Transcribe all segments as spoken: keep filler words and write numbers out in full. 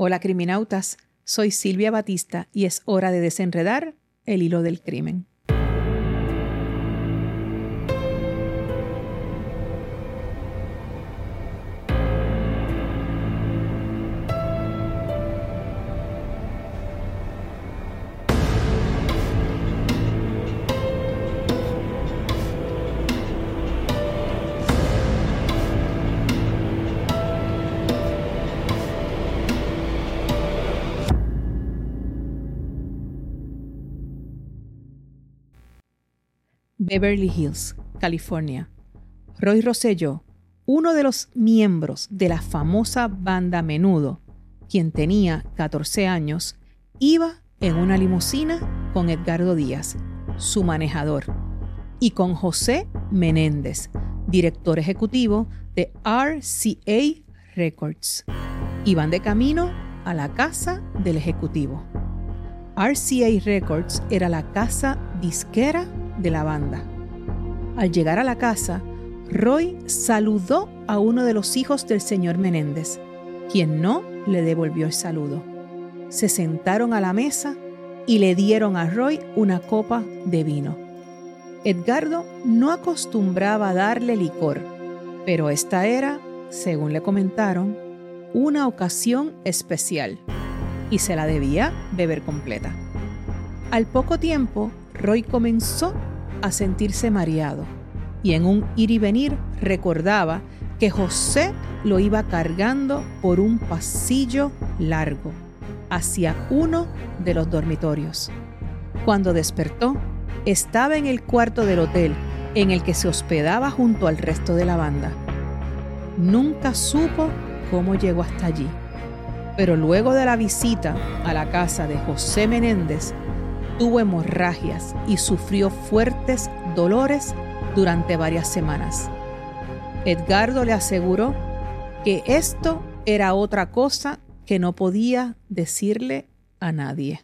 Hola criminautas, soy Silvia Batista y es hora de desenredar el hilo del crimen. Beverly Hills, California. Roy Rosselló, uno de los miembros de la famosa banda Menudo, quien tenía catorce años, iba en una limusina con Edgardo Díaz, su manejador, y con José Menéndez, director ejecutivo de R C A Records. Iban de camino a la casa del ejecutivo. R C A Records era la casa disquera de la banda. Al llegar a la casa, Roy saludó a uno de los hijos del señor Menéndez, quien no le devolvió el saludo. Se sentaron a la mesa y le dieron a Roy una copa de vino. Edgardo no acostumbraba darle licor, pero esta era, según le comentaron, una ocasión especial y se la debía beber completa. Al poco tiempo, Roy comenzó a sentirse mareado y en un ir y venir recordaba que José lo iba cargando por un pasillo largo hacia uno de los dormitorios. Cuando despertó, estaba en el cuarto del hotel en el que se hospedaba junto al resto de la banda. Nunca supo cómo llegó hasta allí, pero luego de la visita a la casa de José Menéndez, tuvo hemorragias y sufrió fuertes dolores durante varias semanas. Edgardo le aseguró que esto era otra cosa que no podía decirle a nadie.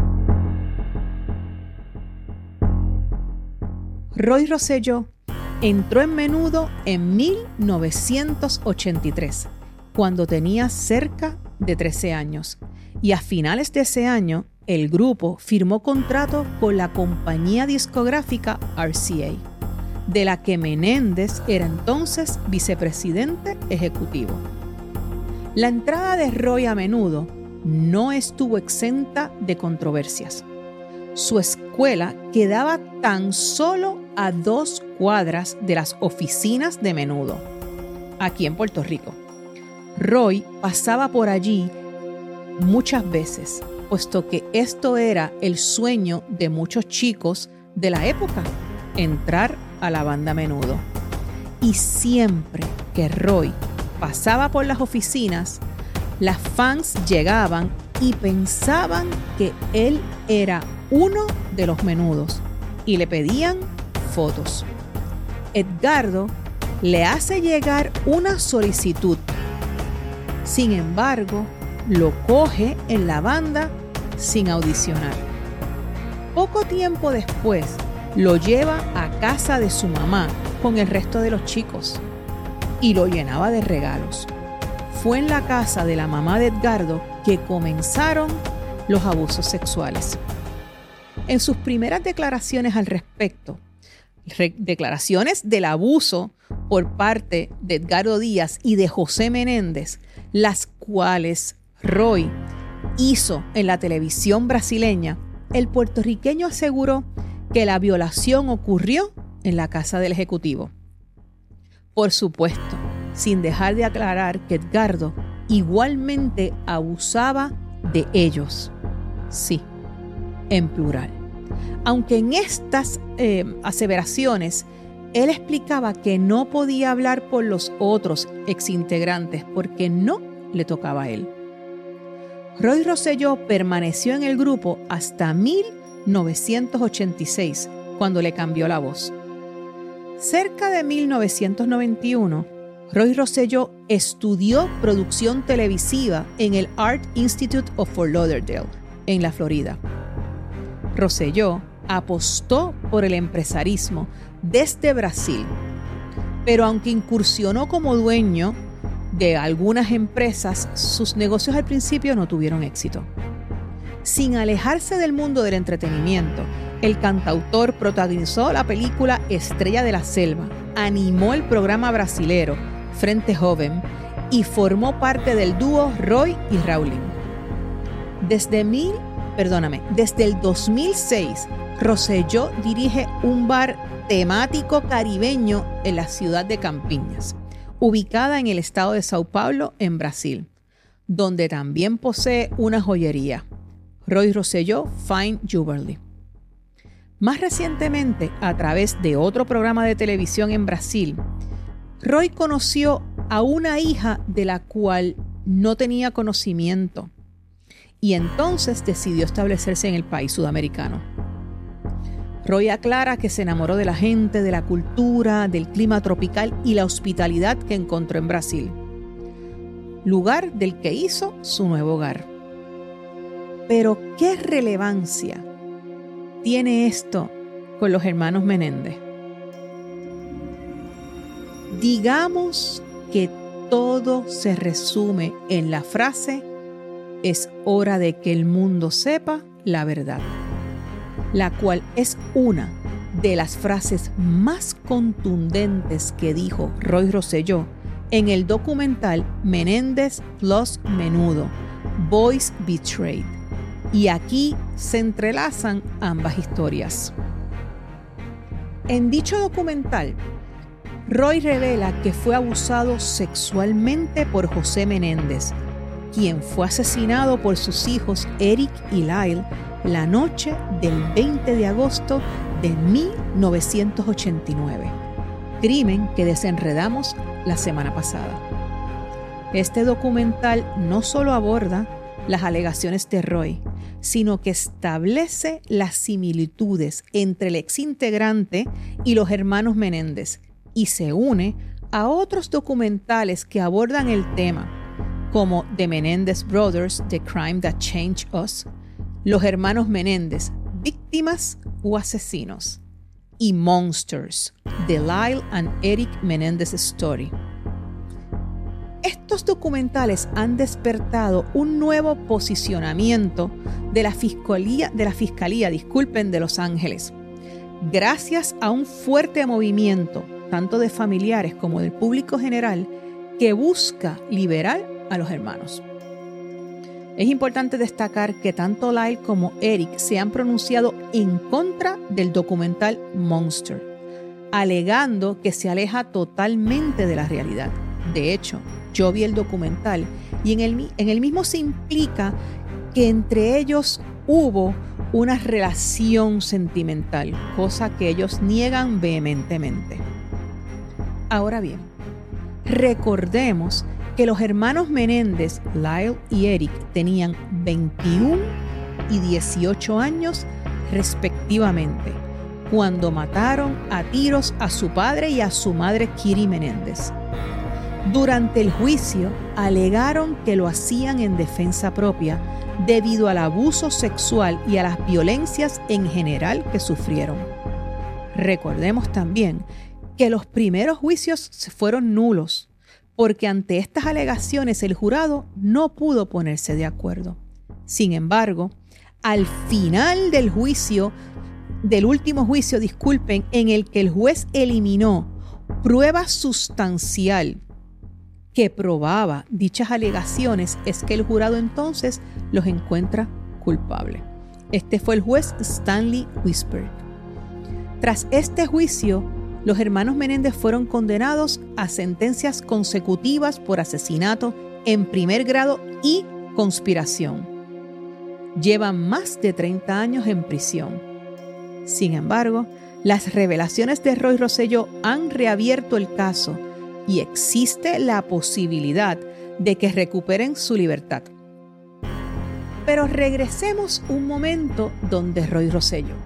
Roy Rosselló entró en Menudo en mil novecientos ochenta y tres, cuando tenía cerca de trece años, y a finales de ese año el grupo firmó contrato con la compañía discográfica R C A, de la que Menéndez era entonces vicepresidente ejecutivo. La entrada de Roy a Menudo no estuvo exenta de controversias. Su escuela quedaba tan solo a dos cuadras de las oficinas de Menudo, aquí en Puerto Rico. Roy pasaba por allí muchas veces, puesto que esto era el sueño de muchos chicos de la época, entrar a la banda Menudo. Y siempre que Roy pasaba por las oficinas, las fans llegaban y pensaban que él era uno de los Menudos y le pedían fotos. Edgardo le hace llegar una solicitud. Sin embargo, lo coge en la banda sin audicionar. Poco tiempo después, lo lleva a casa de su mamá con el resto de los chicos y lo llenaba de regalos. Fue en la casa de la mamá de Edgardo que comenzaron los abusos sexuales. En sus primeras declaraciones al respecto, re- declaraciones del abuso por parte de Edgardo Díaz y de José Menéndez, las cuales Roy hizo en la televisión brasileña, el puertorriqueño aseguró que la violación ocurrió en la casa del ejecutivo. Por supuesto, sin dejar de aclarar que Edgardo igualmente abusaba de ellos. Sí, en plural. Aunque en estas eh, aseveraciones, él explicaba que no podía hablar por los otros exintegrantes porque no le tocaba a él. Roy Rosselló permaneció en el grupo hasta mil novecientos ochenta y seis, cuando le cambió la voz. Cerca de mil novecientos noventa y uno, Roy Rosselló estudió producción televisiva en el Art Institute of Fort Lauderdale, en la Florida. Rosselló apostó por el empresarismo desde Brasil, pero aunque incursionó como dueño de algunas empresas, sus negocios al principio no tuvieron éxito. Sin alejarse del mundo del entretenimiento, el cantautor protagonizó la película Estrella de la Selva, animó el programa brasilero Frente Joven y formó parte del dúo Roy y Raulín. Desde mil, perdóname, desde el dos mil seis, Rosselló dirige un bar temático caribeño en la ciudad de Campinas, ubicada en el estado de Sao Paulo, en Brasil, donde también posee una joyería, Roy Rosselló Fine Jewelry. Más recientemente, a través de otro programa de televisión en Brasil, Roy conoció a una hija de la cual no tenía conocimiento y entonces decidió establecerse en el país sudamericano. Roy aclara que se enamoró de la gente, de la cultura, del clima tropical y la hospitalidad que encontró en Brasil, lugar del que hizo su nuevo hogar. Pero, ¿qué relevancia tiene esto con los hermanos Menéndez? Digamos que todo se resume en la frase: es hora de que el mundo sepa la verdad, la cual es una de las frases más contundentes que dijo Roy Rosselló en el documental Menéndez plus Menudo, Boys Betrayed. Y aquí se entrelazan ambas historias. En dicho documental, Roy revela que fue abusado sexualmente por José Menéndez, quien fue asesinado por sus hijos Eric y Lyle la noche del veinte de agosto de mil novecientos ochenta y nueve, crimen que desenredamos la semana pasada. Este documental no solo aborda las alegaciones de Roy, sino que establece las similitudes entre el exintegrante y los hermanos Menéndez y se une a otros documentales que abordan el tema, como The Menendez Brothers, The Crime That Changed Us, Los Hermanos Menéndez, Víctimas o Asesinos, y Monsters, The Lyle and Eric Menéndez Story. Estos documentales han despertado un nuevo posicionamiento de la Fiscalía, de la Fiscalía, disculpen, de Los Ángeles, gracias a un fuerte movimiento, tanto de familiares como del público general, que busca liberar a los hermanos. Es importante destacar que tanto Lyle como Eric se han pronunciado en contra del documental Monster, alegando que se aleja totalmente de la realidad. De hecho, yo vi el documental y en el, en el mismo se implica que entre ellos hubo una relación sentimental, cosa que ellos niegan vehementemente. Ahora bien, recordemos que los hermanos Menéndez, Lyle y Eric, tenían veintiuno y dieciocho años respectivamente, cuando mataron a tiros a su padre y a su madre Kitty Menéndez. Durante el juicio, alegaron que lo hacían en defensa propia debido al abuso sexual y a las violencias en general que sufrieron. Recordemos también que los primeros juicios fueron nulos, porque ante estas alegaciones el jurado no pudo ponerse de acuerdo. Sin embargo, al final del juicio, del último juicio, disculpen, en el que el juez eliminó prueba sustancial que probaba dichas alegaciones, es que el jurado entonces los encuentra culpables. Este fue el juez Stanley Whisper. Tras este juicio, los hermanos Menéndez fueron condenados a sentencias consecutivas por asesinato en primer grado y conspiración. Llevan más de treinta años en prisión. Sin embargo, las revelaciones de Roy Rosselló han reabierto el caso y existe la posibilidad de que recuperen su libertad. Pero regresemos un momento donde Roy Rosselló.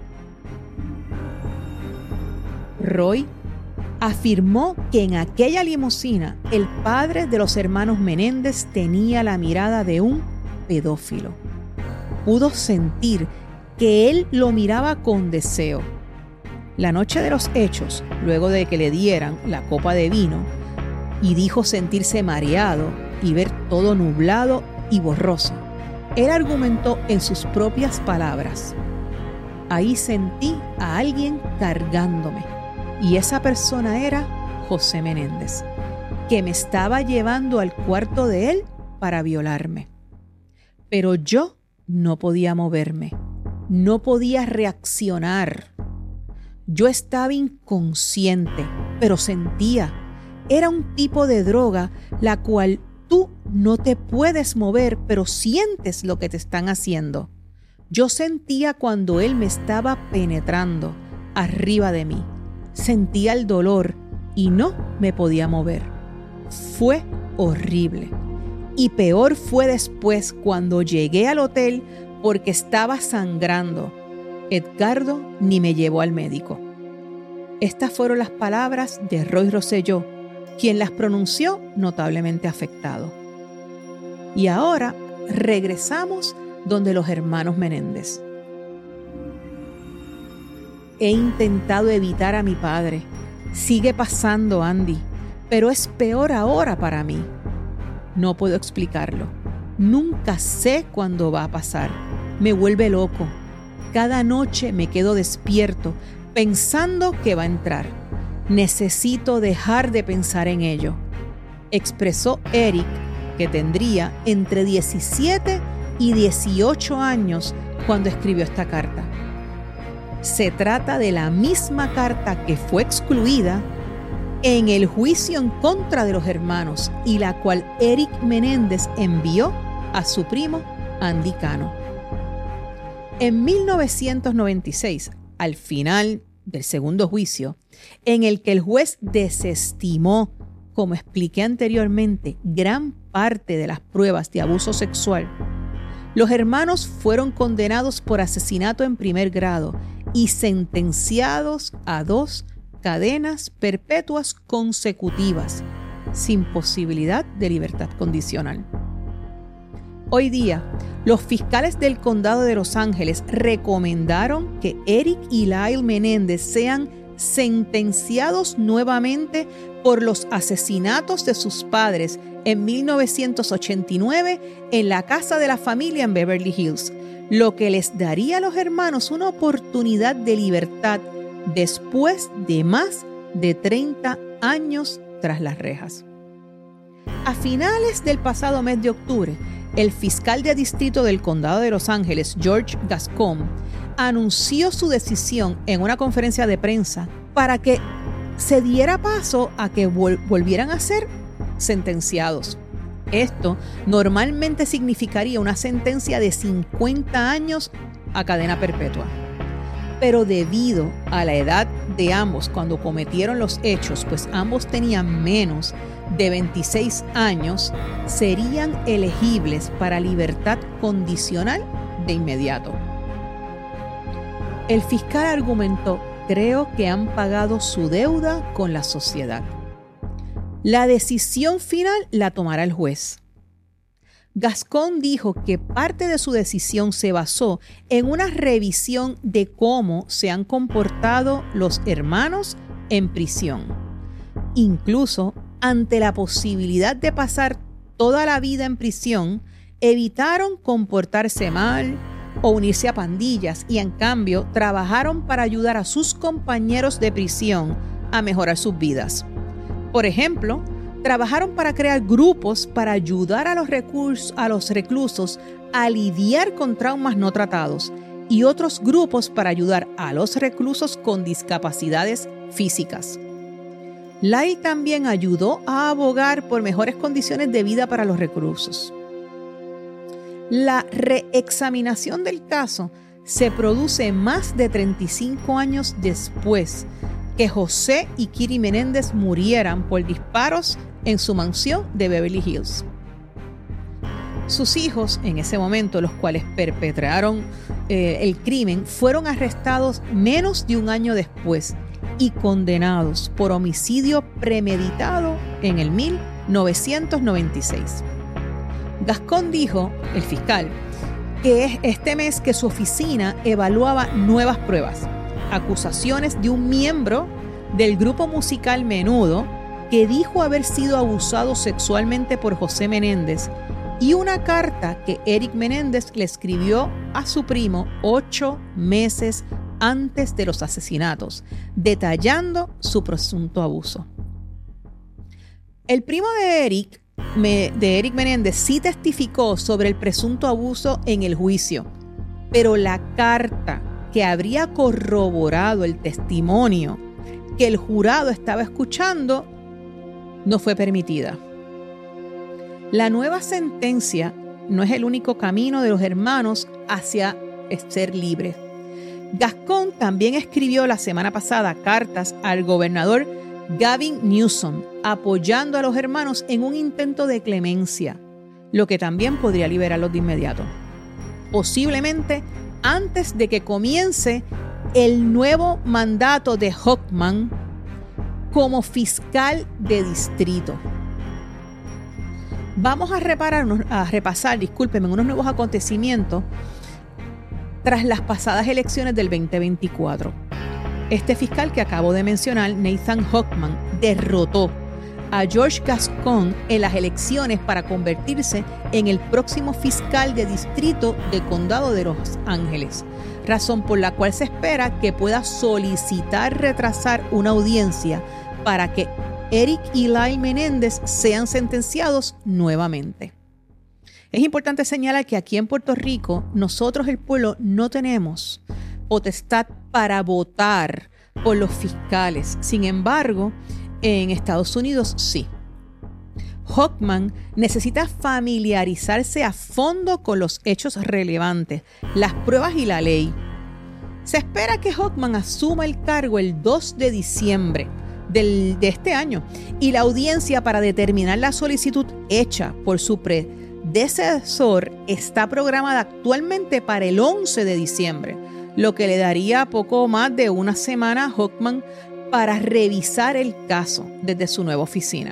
Roy afirmó que en aquella limusina el padre de los hermanos Menéndez tenía la mirada de un pedófilo. Pudo sentir que él lo miraba con deseo. La noche de los hechos, luego de que le dieran la copa de vino, y dijo sentirse mareado y ver todo nublado y borroso. Él argumentó en sus propias palabras: ahí sentí a alguien cargándome, y esa persona era José Menéndez, que me estaba llevando al cuarto de él para violarme. Pero yo no podía moverme, no podía reaccionar. Yo estaba inconsciente, pero sentía. Era un tipo de droga la cual tú no te puedes mover, pero sientes lo que te están haciendo. Yo sentía cuando él me estaba penetrando arriba de mí. Sentía el dolor y no me podía mover. Fue horrible. Y peor fue después cuando llegué al hotel porque estaba sangrando. Edgardo ni me llevó al médico. Estas fueron las palabras de Roy Rosselló, quien las pronunció notablemente afectado. Y ahora regresamos donde los hermanos Menéndez. He intentado evitar a mi padre. Sigue pasando, Andy, pero es peor ahora para mí. No puedo explicarlo. Nunca sé cuándo va a pasar. Me vuelve loco. Cada noche me quedo despierto pensando que va a entrar. Necesito dejar de pensar en ello, expresó Eric, que tendría entre diecisiete y dieciocho años cuando escribió esta carta. Se trata de la misma carta que fue excluida en el juicio en contra de los hermanos y la cual Eric Menéndez envió a su primo Andy Cano. En mil novecientos noventa y seis, al final del segundo juicio, en el que el juez desestimó, como expliqué anteriormente, gran parte de las pruebas de abuso sexual, los hermanos fueron condenados por asesinato en primer grado y sentenciados a dos cadenas perpetuas consecutivas, sin posibilidad de libertad condicional. Hoy día, los fiscales del condado de Los Ángeles recomendaron que Eric y Lyle Menéndez sean sentenciados nuevamente por los asesinatos de sus padres en mil novecientos ochenta y nueve en la casa de la familia en Beverly Hills, lo que les daría a los hermanos una oportunidad de libertad después de más de treinta años tras las rejas. A finales del pasado mes de octubre, el fiscal de distrito del condado de Los Ángeles, George Gascon, anunció su decisión en una conferencia de prensa para que se diera paso a que vol- volvieran a ser sentenciados. Esto normalmente significaría una sentencia de cincuenta años a cadena perpetua. Pero debido a la edad de ambos cuando cometieron los hechos, pues ambos tenían menos de veintiséis años, serían elegibles para libertad condicional de inmediato. El fiscal argumentó: creo que han pagado su deuda con la sociedad. La decisión final la tomará el juez. Gascon dijo que parte de su decisión se basó en una revisión de cómo se han comportado los hermanos en prisión. Incluso ante la posibilidad de pasar toda la vida en prisión, evitaron comportarse mal o unirse a pandillas y en cambio trabajaron para ayudar a sus compañeros de prisión a mejorar sus vidas. Por ejemplo, trabajaron para crear grupos para ayudar a los, recursos, a los reclusos a lidiar con traumas no tratados y otros grupos para ayudar a los reclusos con discapacidades físicas. Lyle también ayudó a abogar por mejores condiciones de vida para los reclusos. La reexaminación del caso se produce más de treinta y cinco años después que José y Kitty Menéndez murieran por disparos en su mansión de Beverly Hills. Sus hijos, en ese momento, los cuales perpetraron eh, el crimen, fueron arrestados menos de un año después y condenados por homicidio premeditado en el mil novecientos noventa y seis. Gascon dijo, el fiscal, que es este mes que su oficina evaluaba nuevas pruebas, acusaciones de un miembro del grupo musical Menudo que dijo haber sido abusado sexualmente por José Menéndez, y una carta que Eric Menéndez le escribió a su primo ocho meses antes de los asesinatos, detallando su presunto abuso. El primo de Eric, de Eric Menéndez sí testificó sobre el presunto abuso en el juicio, pero la carta que habría corroborado el testimonio que el jurado estaba escuchando no fue permitida. La nueva sentencia no es el único camino de los hermanos hacia ser libres. Gascón también escribió la semana pasada cartas al gobernador Gavin Newsom apoyando a los hermanos en un intento de clemencia, lo que también podría liberarlos de inmediato, posiblemente antes de que comience el nuevo mandato de Hochman como fiscal de distrito. Vamos a, reparar, a repasar, discúlpenme, unos nuevos acontecimientos tras las pasadas elecciones del veinte veinticuatro. Este fiscal que acabo de mencionar, Nathan Hochman, derrotó a George Gascón en las elecciones para convertirse en el próximo fiscal de distrito de Condado de Los Ángeles, razón por la cual se espera que pueda solicitar retrasar una audiencia para que Eric y Lyle Menéndez sean sentenciados nuevamente. Es importante señalar que aquí en Puerto Rico, nosotros el pueblo no tenemos potestad para votar por los fiscales. Sin embargo, en Estados Unidos sí. Hochman necesita familiarizarse a fondo con los hechos relevantes, las pruebas y la ley. Se espera que Hochman asuma el cargo el dos de diciembre del, de este año y la audiencia para determinar la solicitud hecha por su predecesor está programada actualmente para el once de diciembre, lo que le daría poco más de una semana a Hochman para revisar el caso desde su nueva oficina.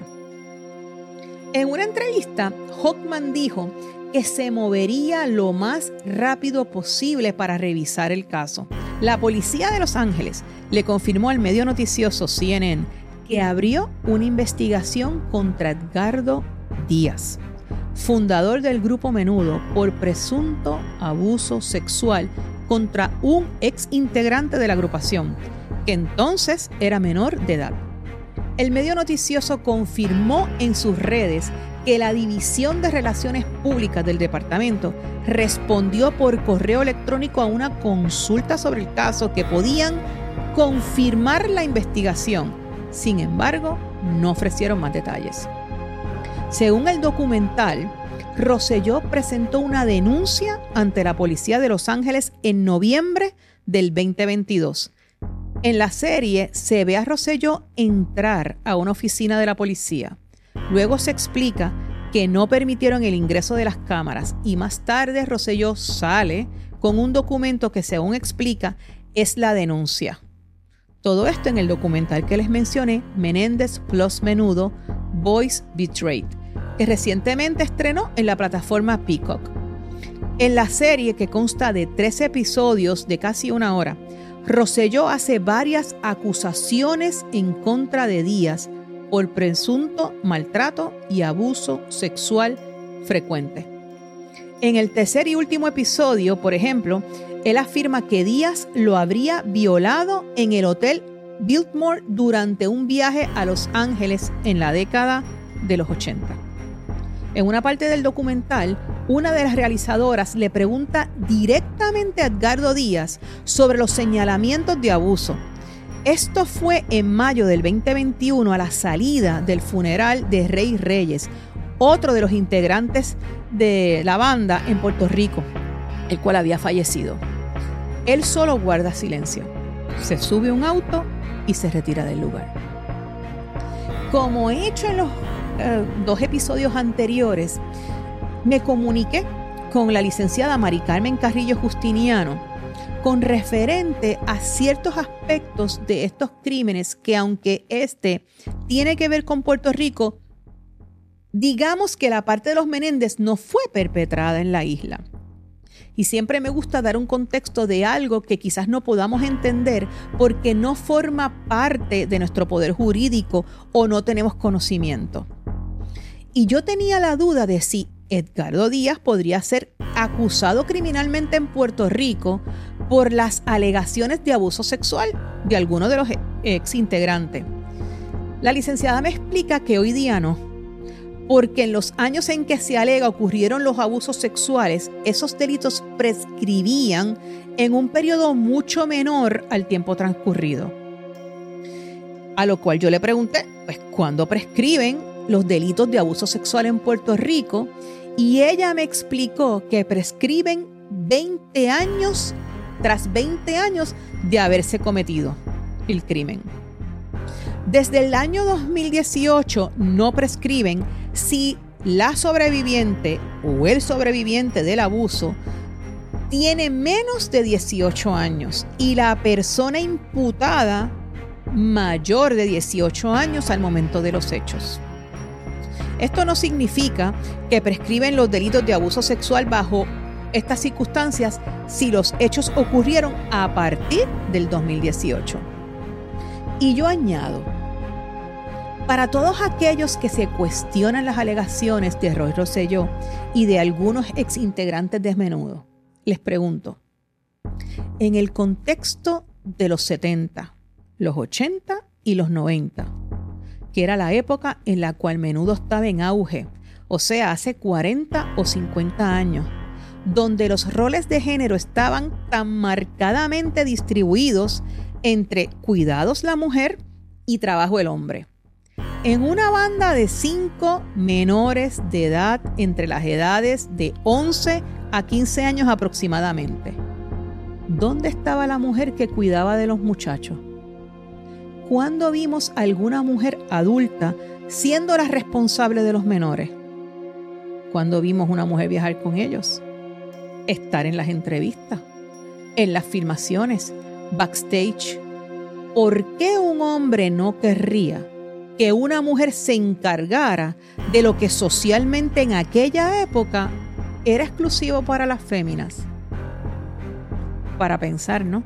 En una entrevista, Hochman dijo que se movería lo más rápido posible para revisar el caso. La policía de Los Ángeles le confirmó al medio noticioso C N N que abrió una investigación contra Edgardo Díaz, fundador del Grupo Menudo, por presunto abuso sexual contra un ex integrante de la agrupación, que entonces era menor de edad. El medio noticioso confirmó en sus redes que la División de Relaciones Públicas del departamento respondió por correo electrónico a una consulta sobre el caso que podían confirmar la investigación. Sin embargo, no ofrecieron más detalles. Según el documental, Rosselló presentó una denuncia ante la policía de Los Ángeles en noviembre del veinte veintidós. En la serie se ve a Rosselló entrar a una oficina de la policía. Luego se explica que no permitieron el ingreso de las cámaras y más tarde Rosselló sale con un documento que, según explica, es la denuncia. Todo esto en el documental que les mencioné, Menéndez Plus Menudo, Boys Betrayed, que recientemente estrenó en la plataforma Peacock. En la serie, que consta de trece episodios de casi una hora, Rosselló hace varias acusaciones en contra de Díaz por presunto maltrato y abuso sexual frecuente. En el tercer y último episodio, por ejemplo, él afirma que Díaz lo habría violado en el Hotel Biltmore durante un viaje a Los Ángeles en la década de los ochenta. En una parte del documental, una de las realizadoras le pregunta directamente a Edgardo Díaz sobre los señalamientos de abuso. Esto fue en mayo del veinte veintiuno, a la salida del funeral de Rey Reyes, otro de los integrantes de la banda en Puerto Rico, el cual había fallecido. Él solo guarda silencio, se sube a un auto y se retira del lugar. Como he hecho en los eh, dos episodios anteriores, me comuniqué con la licenciada Mari Carmen Carrillo Justiniano con referente a ciertos aspectos de estos crímenes que, aunque este tiene que ver con Puerto Rico, digamos que la parte de los Menéndez no fue perpetrada en la isla. Y siempre me gusta dar un contexto de algo que quizás no podamos entender porque no forma parte de nuestro poder jurídico o no tenemos conocimiento. Y yo tenía la duda de si Edgardo Díaz podría ser acusado criminalmente en Puerto Rico por las alegaciones de abuso sexual de alguno de los ex integrantes. La licenciada me explica que hoy día no, porque en los años en que se alega ocurrieron los abusos sexuales, esos delitos prescribían en un periodo mucho menor al tiempo transcurrido. A lo cual yo le pregunté, pues, ¿cuándo prescriben los delitos de abuso sexual en Puerto Rico? Y ella me explicó que prescriben veinte años tras veinte años de haberse cometido el crimen. Desde el año dos mil dieciocho no prescriben si la sobreviviente o el sobreviviente del abuso tiene menos de dieciocho años y la persona imputada mayor de dieciocho años al momento de los hechos. Esto no significa que prescriben los delitos de abuso sexual bajo estas circunstancias si los hechos ocurrieron a partir del dos mil dieciocho. Y yo añado, para todos aquellos que se cuestionan las alegaciones de Roy Rosselló y de algunos exintegrantes de Menudo, les pregunto, en el contexto de los setenta, los ochenta y los noventa, que era la época en la cual Menudo estaba en auge, o sea, hace cuarenta o cincuenta años, donde los roles de género estaban tan marcadamente distribuidos entre cuidados la mujer y trabajo el hombre. En una banda de cinco menores de edad entre las edades de once a quince años aproximadamente. ¿Dónde estaba la mujer que cuidaba de los muchachos? ¿Cuándo vimos a alguna mujer adulta siendo la responsable de los menores? ¿Cuándo vimos una mujer viajar con ellos? Estar en las entrevistas, en las filmaciones, backstage. ¿Por qué un hombre no querría que una mujer se encargara de lo que socialmente en aquella época era exclusivo para las féminas? Para pensar, ¿no?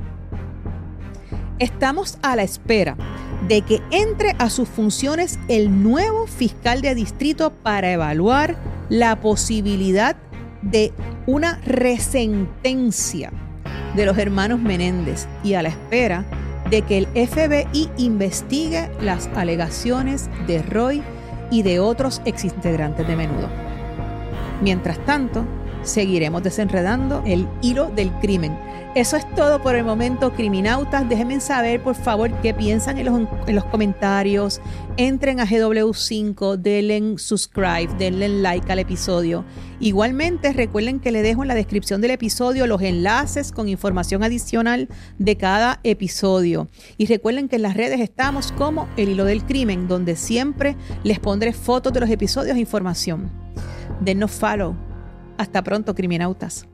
Estamos a la espera de que entre a sus funciones el nuevo fiscal de distrito para evaluar la posibilidad de una resentencia de los hermanos Menéndez y a la espera de que el F B I investigue las alegaciones de Roy y de otros exintegrantes de Menudo. Mientras tanto, seguiremos desenredando el hilo del crimen. Eso es todo por el momento, criminautas. Déjenme saber, por favor, qué piensan en los, en los comentarios. Entren a G W cinco, denle subscribe, denle like al episodio. Igualmente, recuerden que le dejo en la descripción del episodio los enlaces con información adicional de cada episodio. Y recuerden que en las redes estamos como El Hilo del Crimen, donde siempre les pondré fotos de los episodios e información. Dennos follow. Hasta pronto, criminautas.